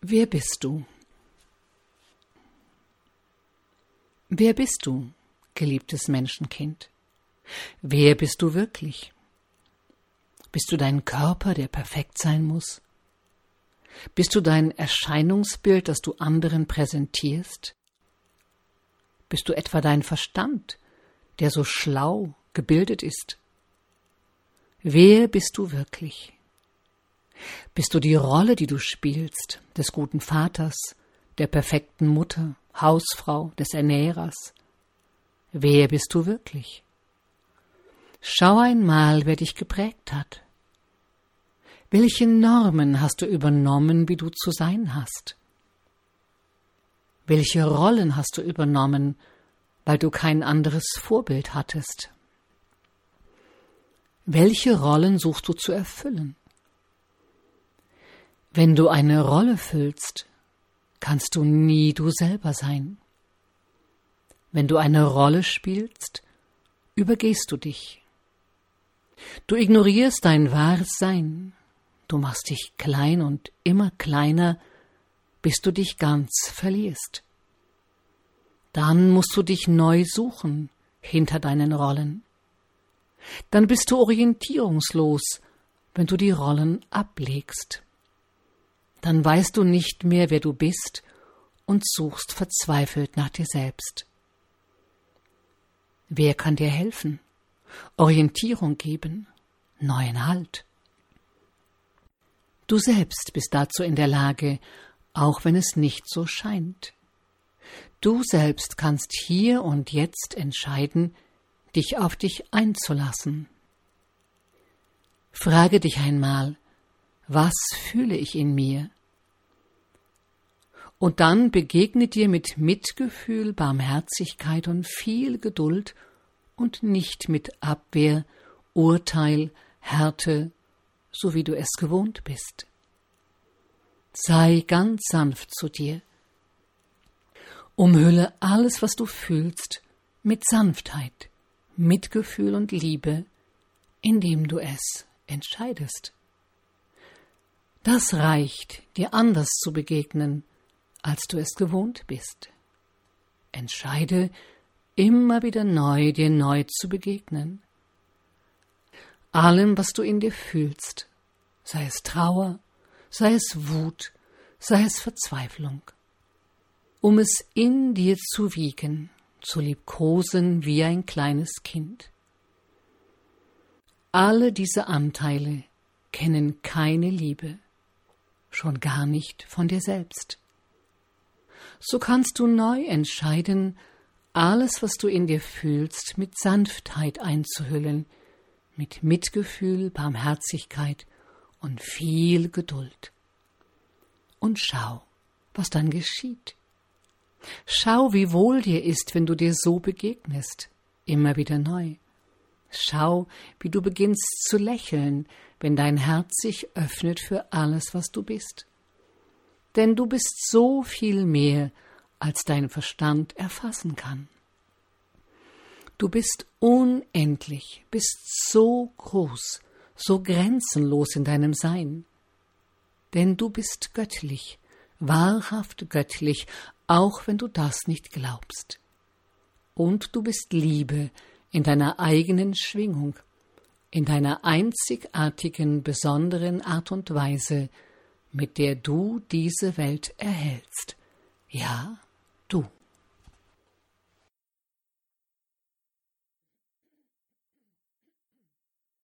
Wer bist du? Wer bist du, geliebtes Menschenkind? Wer bist du wirklich? Bist du dein Körper, der perfekt sein muss? Bist du dein Erscheinungsbild, das du anderen präsentierst? Bist du etwa dein Verstand, der so schlau, gebildet ist? Wer bist du wirklich? Bist du die Rolle, die du spielst, des guten Vaters, der perfekten Mutter, Hausfrau, des Ernährers? Wer bist du wirklich? Schau einmal, wer dich geprägt hat. Welche Normen hast du übernommen, wie du zu sein hast? Welche Rollen hast du übernommen, weil du kein anderes Vorbild hattest? Welche Rollen suchst du zu erfüllen? Wenn du eine Rolle füllst, kannst du nie du selber sein. Wenn du eine Rolle spielst, übergehst du dich. Du ignorierst dein wahres Sein. Du machst dich klein und immer kleiner, bis du dich ganz verlierst. Dann musst du dich neu suchen hinter deinen Rollen. Dann bist du orientierungslos, wenn du die Rollen ablegst. Dann weißt du nicht mehr, wer du bist und suchst verzweifelt nach dir selbst. Wer kann dir helfen, Orientierung geben, neuen Halt? Du selbst bist dazu in der Lage, auch wenn es nicht so scheint. Du selbst kannst hier und jetzt entscheiden, dich auf dich einzulassen. Frage dich einmal, was fühle ich in mir? Und dann begegne dir mit Mitgefühl, Barmherzigkeit und viel Geduld und nicht mit Abwehr, Urteil, Härte, so wie du es gewohnt bist. Sei ganz sanft zu dir. Umhülle alles, was du fühlst, mit Sanftheit, Mitgefühl und Liebe, indem du es entscheidest. Das reicht, dir anders zu begegnen, als du es gewohnt bist. Entscheide, immer wieder neu dir neu zu begegnen. Allem, was du in dir fühlst, sei es Trauer, sei es Wut, sei es Verzweiflung, um es in dir zu wiegen, zu liebkosen wie ein kleines Kind. Alle diese Anteile kennen keine Liebe, schon gar nicht von dir selbst. So kannst du neu entscheiden, alles, was du in dir fühlst, mit Sanftheit einzuhüllen, mit Mitgefühl, Barmherzigkeit und viel Geduld. Und schau, was dann geschieht. Schau, wie wohl dir ist, wenn du dir so begegnest, immer wieder neu. Schau, wie du beginnst zu lächeln, wenn dein Herz sich öffnet für alles, was du bist. Denn du bist so viel mehr, als dein Verstand erfassen kann. Du bist unendlich, bist so groß, so grenzenlos in deinem Sein. Denn du bist göttlich, wahrhaft göttlich, auch wenn du das nicht glaubst. Und du bist Liebe in deiner eigenen Schwingung, in deiner einzigartigen, besonderen Art und Weise, mit der du diese Welt erhältst. Ja,